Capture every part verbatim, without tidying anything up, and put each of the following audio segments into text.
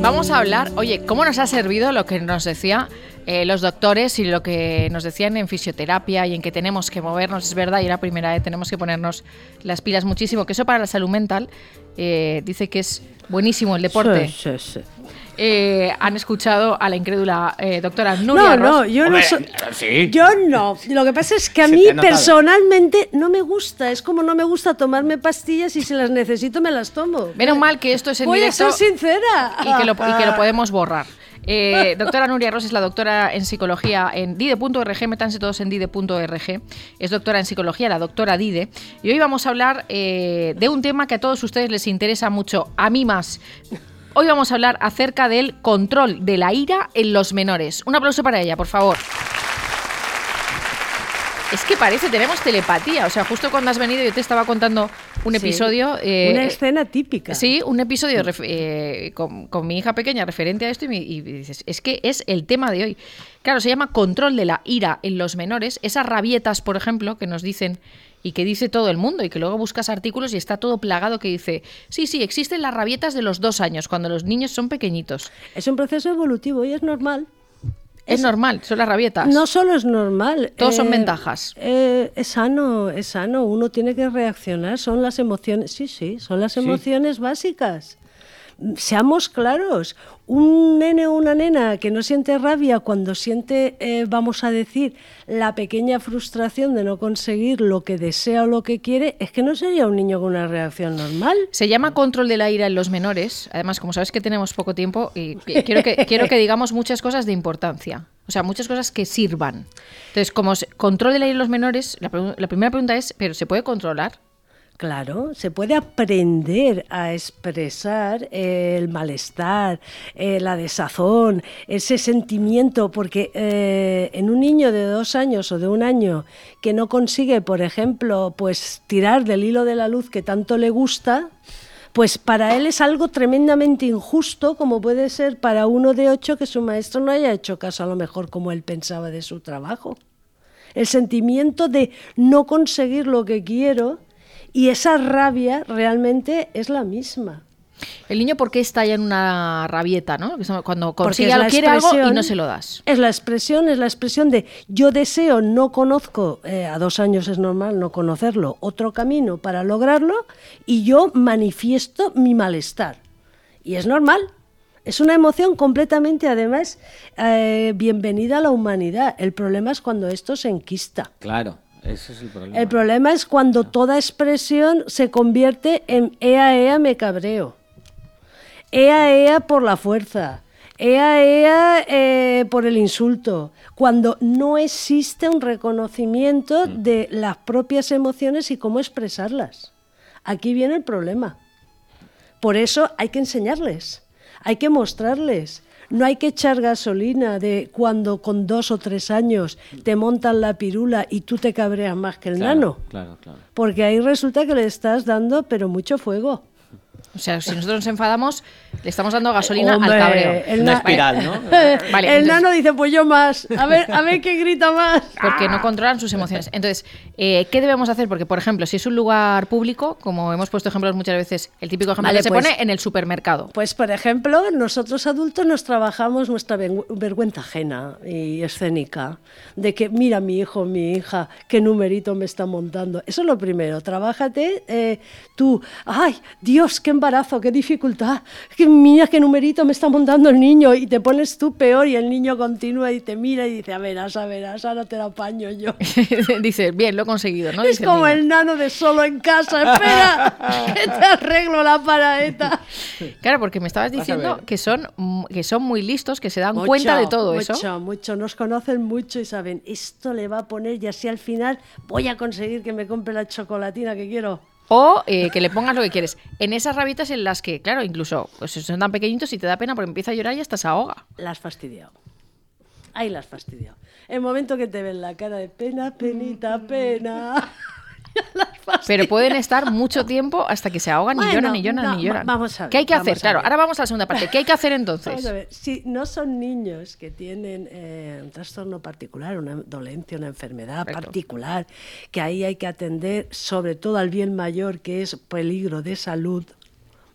Vamos a hablar, oye, ¿cómo nos ha servido lo que nos decía eh, los doctores y lo que nos decían en fisioterapia y en que tenemos que movernos? Es verdad, y la primera vez tenemos que ponernos las pilas muchísimo, que eso para la salud mental eh, dice que es buenísimo el deporte. Sí, sí, sí. Eh, han escuchado a la incrédula eh, doctora Nuria No, Ros. no, yo Hombre, no soy... sí. Yo no. Lo que pasa es que a Se mí te ha notado. personalmente no me gusta. Es como no me gusta tomarme pastillas y si las necesito me las tomo. Menos mal que esto es en Voy directo a ser sincera. y que lo, y que lo podemos borrar. Eh, doctora Nuria Ros es la doctora en psicología en dide punto org, métanse todos en dide punto org. Es doctora en psicología, la doctora Dide. Y hoy vamos a hablar eh, de un tema que a todos ustedes les interesa mucho, a mí más. Hoy vamos a hablar acerca del control de la ira en los menores. Un aplauso para ella, por favor. Es que parece, tenemos telepatía. O sea, justo cuando has venido yo te estaba contando un Sí, episodio... eh, una escena típica. Sí, un episodio ref- eh, con, con mi hija pequeña referente a esto y, me, y dices, es que es el tema de hoy. Claro, se llama control de la ira en los menores. Esas rabietas, por ejemplo, que nos dicen y que dice todo el mundo y que luego buscas artículos y está todo plagado que dice, sí, sí, existen las rabietas de los dos años, cuando los niños son pequeñitos. Es un proceso evolutivo y es normal. Es, es normal, son las rabietas. No solo es normal. Todos eh, son ventajas. Eh, es sano, es sano. Uno tiene que reaccionar. Son las emociones. Sí, sí, son las emociones básicas. Seamos claros. Un nene o una nena que no siente rabia cuando siente, eh, vamos a decir, la pequeña frustración de no conseguir lo que desea o lo que quiere, es que no sería un niño con una reacción normal. Se llama control de la ira en los menores. Además, como sabes que tenemos poco tiempo, y quiero que, quiero que digamos muchas cosas de importancia. O sea, muchas cosas que sirvan. Entonces, como se, control de la ira en los menores, la, la primera pregunta es, ¿pero se puede controlar? Claro, se puede aprender a expresar eh, el malestar, eh, la desazón, ese sentimiento, porque eh, en un niño de dos años o de un año que no consigue, por ejemplo, pues tirar del hilo de la luz que tanto le gusta, pues para él es algo tremendamente injusto, como puede ser para uno de ocho que su maestro no haya hecho caso a lo mejor como él pensaba de su trabajo. El sentimiento de no conseguir lo que quiero. Y esa rabia realmente es la misma. El niño, ¿por qué estalla en una rabieta, ¿no? Cuando consigue algo, quiere algo y no se lo das. Es la expresión, es la expresión de yo deseo, no conozco, eh, a dos años es normal no conocerlo, otro camino para lograrlo y yo manifiesto mi malestar. Y es normal. Es una emoción completamente, además, eh, bienvenida a la humanidad. El problema es cuando esto se enquista. Claro. Ese es el problema. El problema es cuando toda expresión se convierte en ea, ea, me cabreo. Ea, ea por la fuerza. Ea, ea eh, por el insulto. Cuando no existe un reconocimiento mm. de las propias emociones y cómo expresarlas. Aquí viene el problema. Por eso hay que enseñarles, hay que mostrarles. No hay que echar gasolina de cuando con dos o tres años te montan la pirula y tú te cabreas más que el claro, nano. Claro, claro. Porque ahí resulta que le estás dando, pero mucho fuego. O sea, si nosotros nos enfadamos, le estamos dando gasolina Hombre, al cabreo. el Una na- espiral, ¿no? Vale, el entonces- nano dice, pues yo más. A ver, a ver qué grita más. Porque no controlan sus emociones. Entonces, eh, ¿qué debemos hacer? Porque, por ejemplo, si es un lugar público, como hemos puesto ejemplos muchas veces, el típico ejemplo Vale, que se pues- pone en el supermercado. Pues, por ejemplo, nosotros adultos nos trabajamos nuestra ven- vergüenza ajena y escénica, de que, mira, mi hijo, mi hija, qué numerito me está montando. Eso es lo primero, trabájate eh, tú. ¡Ay, Dios, qué embarazo, qué dificultad! Que, mira, qué numerito me está montando el niño. Y te pones tú peor y el niño continúa y te mira y dice, a verás, a verás, ahora te la apaño yo. Dice, bien, lo he conseguido, ¿no? Es Dice como niño. el nano de solo en casa, espera, que te arreglo la paraeta. Claro, porque me estabas Vas a diciendo ver. que son, mm, que son muy listos, que se dan Mucho, cuenta de todo mucho, eso. Mucho, nos conocen mucho y saben, esto le va a poner y así al final voy a conseguir que me compre la chocolatina que quiero. O eh, que le pongas lo que quieres. En esas rabietas en las que, claro, incluso pues, son tan pequeñitos y te da pena porque empieza a llorar y hasta se ahoga. La has fastidiado. Ahí la has fastidiado. El momento que te ven la cara de pena, penita, pena. Ya la has fastidiado. Pero pueden estar mucho tiempo hasta que se ahogan y Bueno, lloran y lloran no, y lloran. va- vamos a ver, ¿Qué hay que vamos hacer? a Claro, ver. ahora vamos a la segunda parte. ¿Qué hay que hacer entonces? Vamos a ver, si no son niños que tienen eh, un trastorno particular, una dolencia, una enfermedad Correcto. particular, que ahí hay que atender sobre todo al bien mayor, que es peligro de salud,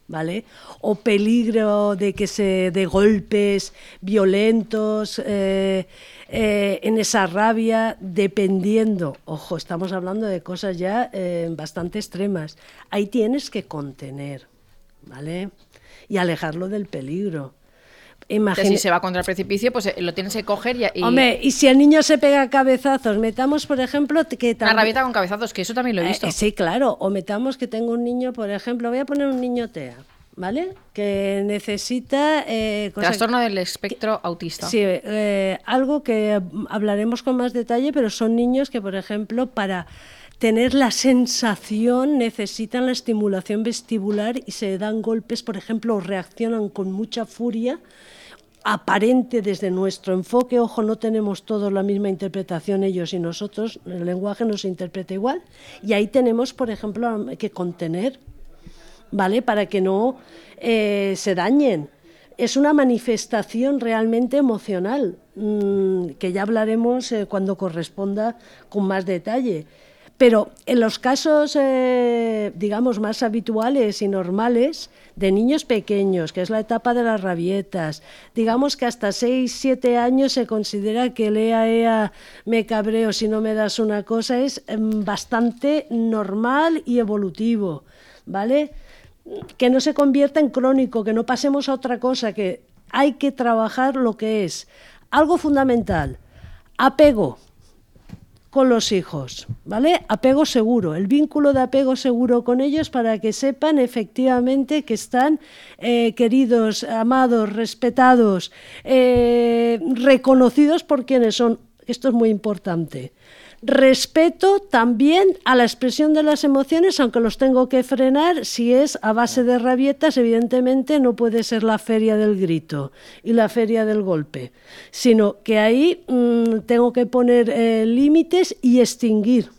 ¿vale? O peligro de que se de golpes violentos, eh, eh, en esa rabia, dependiendo, ojo, estamos hablando de cosas ya eh, bastante extremas. Ahí tienes que contener, ¿vale? Y alejarlo del peligro. Imagina... Si se va contra el precipicio, pues lo tienes que coger y... y... Hombre, y si el niño se pega cabezazos, metamos, por ejemplo... que tam... Una rabieta con cabezazos, que eso también lo he visto. Eh, sí, claro. O metamos que tengo un niño, por ejemplo, voy a poner un niño T E A, ¿vale? Que necesita... Eh, cosa Trastorno que... del espectro autista. Sí, eh, algo que hablaremos con más detalle, pero son niños que, por ejemplo, para... tener la sensación, necesitan la estimulación vestibular y se dan golpes, por ejemplo, o reaccionan con mucha furia, aparente desde nuestro enfoque. Ojo, no tenemos todos la misma interpretación ellos y nosotros, el lenguaje no se interpreta igual, y ahí tenemos, por ejemplo, que contener, ¿vale? Para que no eh, se dañen. Es una manifestación realmente emocional, mmm, que ya hablaremos eh, cuando corresponda con más detalle. Pero en los casos, eh, digamos, más habituales y normales de niños pequeños, que es la etapa de las rabietas, digamos que hasta seis, siete años se considera que el ea, ea, me cabreo si no me das una cosa, es eh, bastante normal y evolutivo, ¿vale? Que no se convierta en crónico, que no pasemos a otra cosa, que hay que trabajar lo que es algo fundamental, apego con los hijos, ¿vale? Apego seguro, el vínculo de apego seguro con ellos para que sepan efectivamente que están eh, queridos, amados, respetados, eh, reconocidos por quienes son. Esto es muy importante. Respeto también a la expresión de las emociones, aunque los tengo que frenar. Si es a base de rabietas, evidentemente no puede ser la feria del grito y la feria del golpe, sino que ahí mmm, tengo que poner eh, límites y extinguir.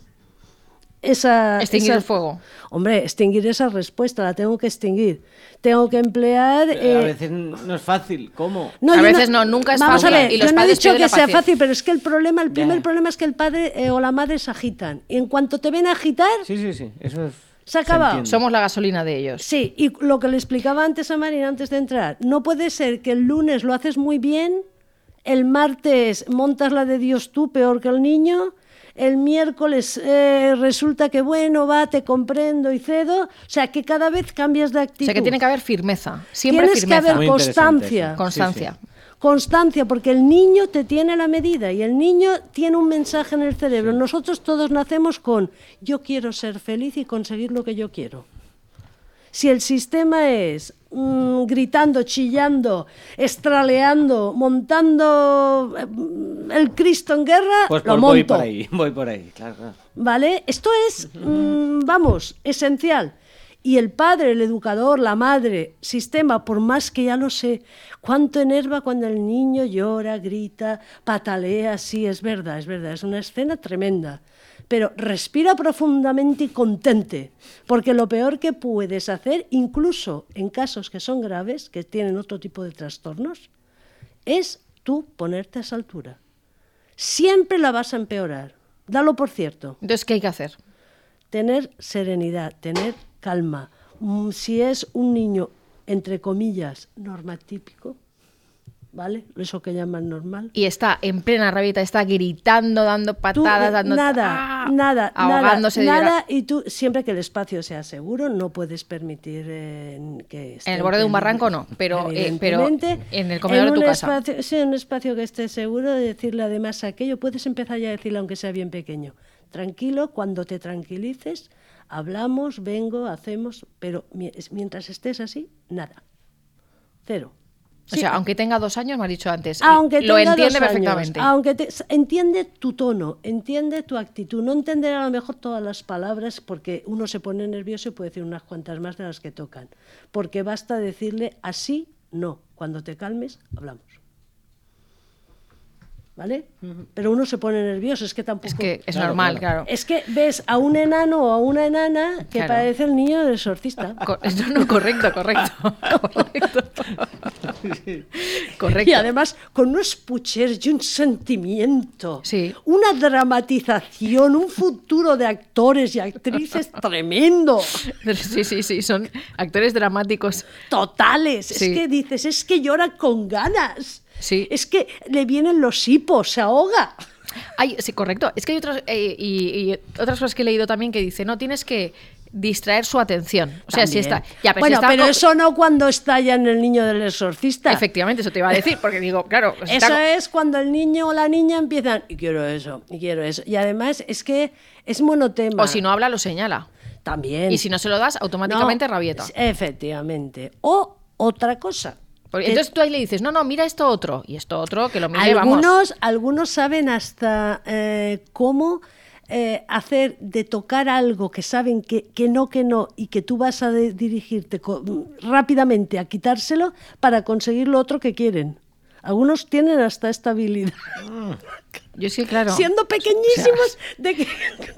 Esa, extinguir esa, el fuego. Hombre, extinguir esa respuesta, la tengo que extinguir. Tengo que emplear... Eh, a veces no es fácil, ¿cómo? No, a veces no, no, nunca es vamos fácil. A ver, y los yo no he dicho que sea paciencia. fácil, pero es que el problema, el primer yeah. problema es que el padre eh, o la madre se agitan. Y en cuanto te ven agitar... Sí, sí, sí, eso es... Se ha acabado. Somos la gasolina de ellos. Sí, y lo que le explicaba antes a Marina, antes de entrar, no puede ser que el lunes lo haces muy bien, el martes montas la de Dios tú, peor que el niño... El miércoles eh, resulta que bueno, va, te comprendo y cedo. O sea, que cada vez cambias de actitud. O sea, que tiene que haber firmeza. Siempre Tienes firmeza. que haber constancia. Constancia. Sí, sí. Constancia, porque el niño te tiene la medida y el niño tiene un mensaje en el cerebro. Sí. Nosotros todos nacemos con yo quiero ser feliz y conseguir lo que yo quiero. Si el sistema es mmm, gritando, chillando, estraleando, montando el Cristo en guerra, pues lo por, monto. Voy por ahí, voy por ahí, claro, claro. ¿Vale? Esto es, mmm, vamos, esencial. Y el padre, el educador, la madre, sistema, por más que ya lo sé, cuánto enerva cuando el niño llora, grita, patalea, sí, es verdad, es verdad, es una escena tremenda. Pero respira profundamente y contente, porque lo peor que puedes hacer, incluso en casos que son graves, que tienen otro tipo de trastornos, es tú ponerte a esa altura. Siempre la vas a empeorar, dalo por cierto. Entonces, ¿qué hay que hacer? Tener serenidad, tener calma. Si es un niño, entre comillas, normatípico, ¿vale? Eso que llaman normal. Y está en plena rabieta, está gritando, dando patadas, tú, dando... Nada, ¡ah! nada, ahogándose nada, de nada. Y tú, siempre que el espacio sea seguro, no puedes permitir eh, que esté... En el borde de un barranco no, pero, eh, pero en el comedor en de tu un casa. Espacio, sí, en un espacio que esté seguro, de decirle además aquello, puedes empezar ya a decirle aunque sea bien pequeño. Tranquilo, cuando te tranquilices, hablamos, vengo, hacemos, pero mientras estés así, nada. Cero. O sí. sea, aunque tenga dos años, me has dicho antes, aunque lo entiende dos perfectamente. Años, aunque te, entiende tu tono, entiende tu actitud, no entenderá a lo mejor todas las palabras porque uno se pone nervioso y puede decir unas cuantas más de las que tocan. Porque basta decirle así, no. Cuando te calmes, hablamos. ¿vale? Pero uno se pone nervioso, es que tampoco... Es que es Claro, normal, claro. claro. Es que ves a un enano o a una enana que Claro. parece el niño del exorcista. Co- no, no, correcto, correcto. Correcto. Correcto. Y además con unos puchers y un sentimiento, Sí. una dramatización, un futuro de actores y actrices tremendo, Sí, sí, sí, son actores dramáticos. totales. Sí. Es que dices, es que llora con ganas. Sí. Es que le vienen los hipos, se ahoga. Ay, sí, correcto. Es que hay otras, eh, y, y otras cosas que he leído también que dice, no, tienes que distraer su atención. O sea, si También. está... Ya, pero bueno, si está pero co- eso no cuando estalla en el niño del exorcista. Efectivamente, eso te iba a decir, porque digo, claro... si Eso está- es cuando el niño o la niña empiezan, y quiero eso, y quiero eso. Y además es que es monotema. O si no habla, lo señala. También. Y si no se lo das, automáticamente No, rabieta. Efectivamente. O otra cosa. Porque que entonces tú ahí le dices, no, no, mira esto otro. Y esto otro, que lo mire, vamos. algunos, algunos saben hasta eh, cómo eh, hacer de tocar algo que saben que, que no, que no, y que tú vas a de- dirigirte co- rápidamente a quitárselo para conseguir lo otro que quieren. Algunos tienen hasta esta habilidad. Yo sí, claro. Siendo pequeñísimos, de que...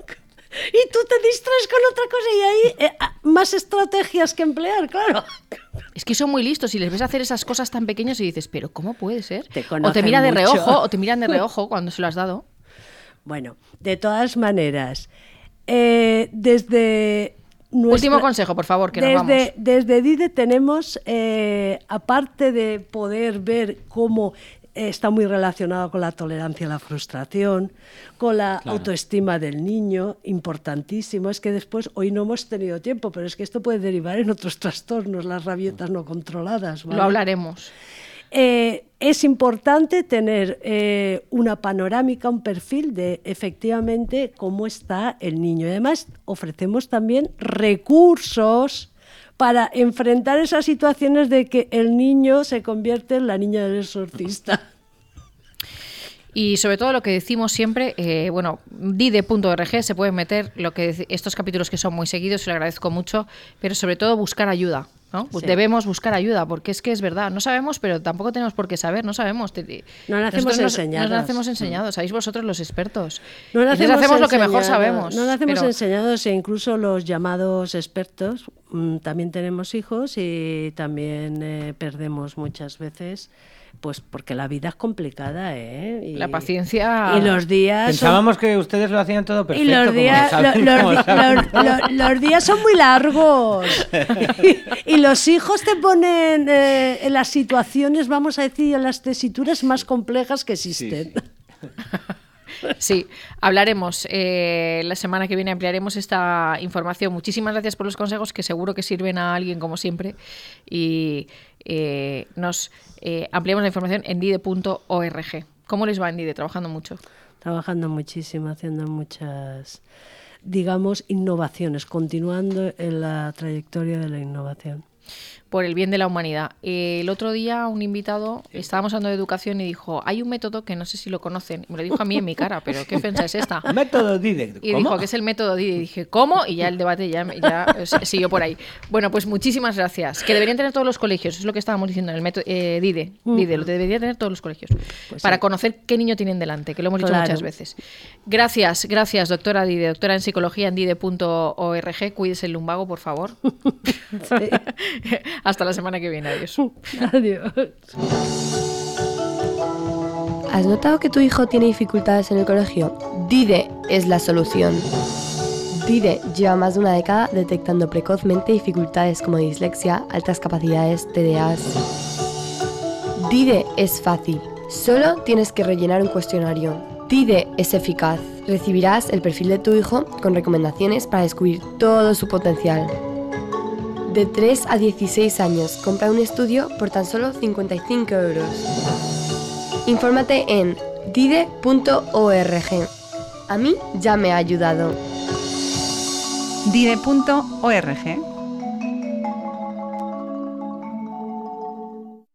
y tú te distraes con otra cosa y ahí eh, ah, más estrategias que emplear, claro. Es que son muy listos y les ves hacer esas cosas tan pequeñas y dices, pero ¿cómo puede ser? Te o te conocen mira de mucho. reojo, o te miran de reojo cuando se lo has dado. Bueno, de todas maneras, eh, desde nuestra- Último consejo, por favor, que nos vamos. desde, desde DIDE tenemos, eh, aparte de poder ver cómo eh, está muy relacionado con la tolerancia a la frustración, con la Claro. autoestima del niño, importantísimo, es que después, hoy no hemos tenido tiempo, pero es que esto puede derivar en otros trastornos, las rabietas no controladas. ¿vale? Lo hablaremos. Eh, es importante tener eh, una panorámica, un perfil de efectivamente cómo está el niño. Y además ofrecemos también recursos para enfrentar esas situaciones de que el niño se convierte en la niña del exorcista. Y sobre todo lo que decimos siempre, eh, bueno, dide punto org se pueden meter lo que dec- estos capítulos que son muy seguidos, se lo agradezco mucho, pero sobre todo buscar ayuda, ¿no? Pues Sí. debemos buscar ayuda, porque es que es verdad, no sabemos, pero tampoco tenemos por qué saber, no sabemos. Te- No nacemos nosotros nos- enseñados. No nacemos enseñados, sabéis vosotros los expertos. No Entonces nacemos hacemos lo que mejor enseñados, sabemos. No nacemos pero- enseñados e incluso los llamados expertos. mm, También tenemos hijos y también eh, perdemos muchas veces, pues porque la vida es complicada, ¿eh? Y, La paciencia- Y los días... son- Pensábamos que ustedes lo hacían todo Y perfecto. los como días, saben, lo- como los, saben. los- los- los días son muy largos. Y, y los hijos te ponen eh, en las situaciones, vamos a decir, en las tesituras más complejas que Sí, existen. sí. Sí, hablaremos. eh, la semana que viene ampliaremos esta información. Muchísimas gracias por los consejos que seguro que sirven a alguien como siempre. Y eh, nos eh, ampliamos la información en dide punto org. ¿Cómo les va en Dide? Trabajando mucho. Trabajando muchísimo, haciendo muchas, digamos, innovaciones, continuando en la trayectoria de la innovación. Por el bien de la humanidad. Eh, el otro día un invitado, estábamos hablando de educación y dijo, hay un método que no sé si lo conocen. Y me lo dijo a mí en mi cara, pero ¿qué ofensa es esta? Método Dide. Y ¿Cómo? dijo que es el método Dide. Y dije, ¿cómo? Y ya el debate ya, ya eh, siguió por ahí. Bueno, pues muchísimas gracias. Que deberían tener todos los colegios, es lo que estábamos diciendo en el método eh, Dide. Dide, lo deberían tener todos los colegios. Pues para sí. conocer qué niño tienen delante, que lo hemos dicho Claro. muchas veces. Gracias, gracias, doctora Dide, doctora en psicología en dide punto org. Cuídese el lumbago, por favor. Sí. Hasta la semana que viene. Adiós. Adiós. ¿Has notado que tu hijo tiene dificultades en el colegio? Dide es la solución. Dide lleva más de una década detectando precozmente dificultades como dislexia, altas capacidades, T D As. Dide es fácil. Solo tienes que rellenar un cuestionario. Dide es eficaz. Recibirás el perfil de tu hijo con recomendaciones para descubrir todo su potencial. De tres a dieciséis años, compra un estudio por tan solo cincuenta y cinco euros. Infórmate en dide punto org. A mí ya me ha ayudado. dide punto org